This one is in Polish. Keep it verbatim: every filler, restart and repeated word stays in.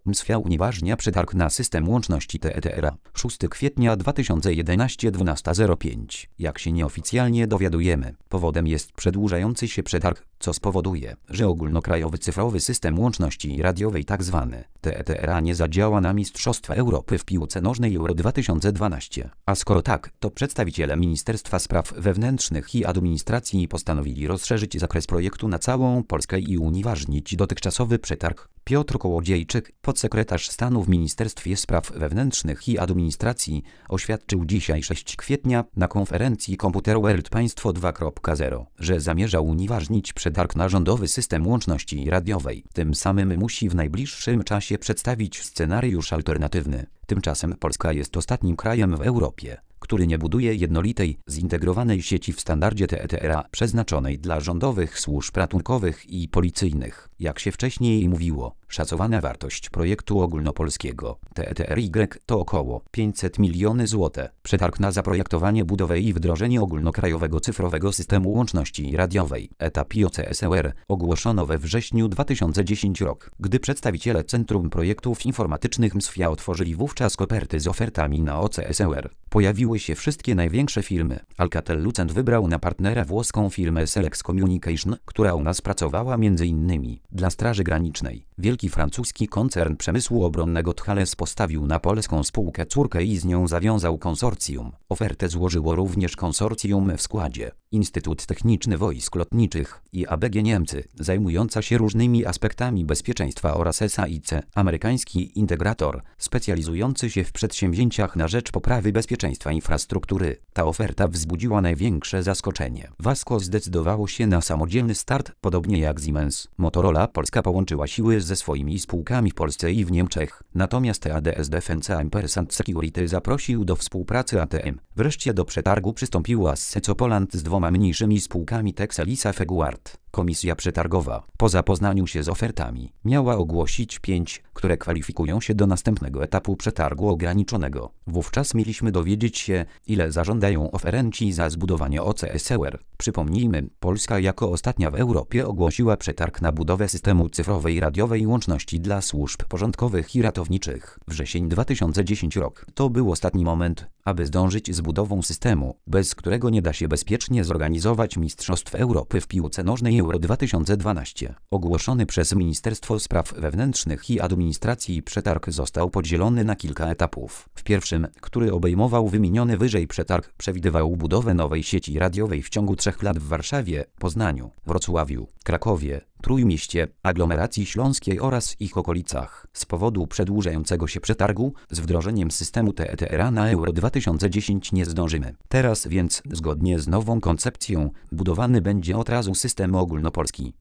M S W I A unieważnia przetarg na system łączności T E T R A. szóstego kwietnia dwa tysiące jedenastego, dwunasta zero pięć. Jak się nieoficjalnie dowiadujemy, powodem jest przedłużający się przetarg, co spowoduje, że ogólnokrajowy cyfrowy system łączności radiowej tzw. T E T R A nie zadziała na Mistrzostwa Europy w piłce nożnej Euro dwa tysiące dwanaście. A skoro tak, to przedstawiciele Ministerstwa Spraw Wewnętrznych i Administracji postanowili rozszerzyć zakres projektu na całą Polskę i unieważnić dotychczasowy przetarg. Piotr Kołodziejczyk, podsekretarz stanu w Ministerstwie Spraw Wewnętrznych i Administracji, oświadczył dzisiaj szóstego kwietnia na konferencji Computer World Państwo dwa kropka zero, że zamierza unieważnić przetarg na rządowy system łączności radiowej. Tym samym musi w najbliższym czasie przedstawić scenariusz alternatywny. Tymczasem Polska jest ostatnim krajem w Europie, który nie buduje jednolitej, zintegrowanej sieci w standardzie T E T R A przeznaczonej dla rządowych służb ratunkowych i policyjnych. Jak się wcześniej mówiło, szacowana wartość projektu ogólnopolskiego T E T R Y to około pięćset milionów złotych. Przetarg na zaprojektowanie, budowę i wdrożenie ogólnokrajowego cyfrowego systemu łączności radiowej etap I O C S E R ogłoszono we wrześniu dwa tysiące dziesiątego roku, gdy przedstawiciele Centrum Projektów Informatycznych M S W I A otworzyli wówczas koperty z ofertami na O C S E R. Pojawiły się wszystkie największe firmy. Alcatel-Lucent wybrał na partnera włoską firmę Selex Communication, która u nas pracowała między innymi dla Straży Granicznej. Wielki francuski koncern przemysłu obronnego Thales postawił na polską spółkę córkę i z nią zawiązał konsorcjum. Ofertę złożyło również konsorcjum w składzie Instytut Techniczny Wojsk Lotniczych i A B G Niemcy, zajmująca się różnymi aspektami bezpieczeństwa, oraz S A I C, amerykański integrator, specjalizujący się w przedsięwzięciach na rzecz poprawy bezpieczeństwa infrastruktury. Ta oferta wzbudziła największe zaskoczenie. Wasco zdecydowało się na samodzielny start, podobnie jak Siemens. Motorola Polska połączyła siły ze swoimi spółkami w Polsce i w Niemczech. Natomiast A D S Defense Ampersand Security zaprosił do współpracy A T M. Wreszcie do przetargu przystąpiła Seco Poland z dwoma mniejszymi spółkami Texelisa Feguard. Komisja przetargowa, po zapoznaniu się z ofertami, miała ogłosić pięć, które kwalifikują się do następnego etapu przetargu ograniczonego. Wówczas mieliśmy dowiedzieć się, ile zażądają oferenci za zbudowanie O C S E R. Przypomnijmy, Polska jako ostatnia w Europie ogłosiła przetarg na budowę systemu cyfrowej radiowej łączności dla służb porządkowych i ratowniczych. Wrzesień dwa tysiące dziesiąty rok. To był ostatni moment, aby zdążyć z budową systemu, bez którego nie da się bezpiecznie zorganizować Mistrzostw Europy w piłce nożnej Euro dwa tysiące dwanaście. Ogłoszony przez Ministerstwo Spraw Wewnętrznych i Administracji przetarg został podzielony na kilka etapów. W pierwszym, który obejmował wymieniony wyżej przetarg, przewidywał budowę nowej sieci radiowej w ciągu trzech lat w Warszawie, Poznaniu, Wrocławiu, Krakowie, Trójmieście, aglomeracji śląskiej oraz ich okolicach. Z powodu przedłużającego się przetargu z wdrożeniem systemu T E T R A na Euro dwa tysiące dziesięć nie zdążymy. Teraz więc, zgodnie z nową koncepcją, budowany będzie od razu system ogólnopolski.